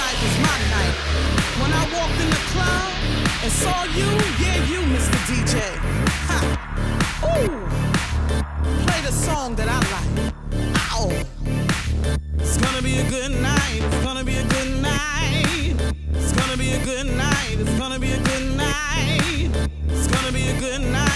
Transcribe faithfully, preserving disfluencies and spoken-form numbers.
tonight was my night. When I walked in the club and saw you, yeah, you, Mister D J. Ha. Ooh. Play the song that I like. Ow. It's gonna be a good night. It's gonna be a good night. It's gonna be a good night. It's gonna be a good night. It's gonna be a good night.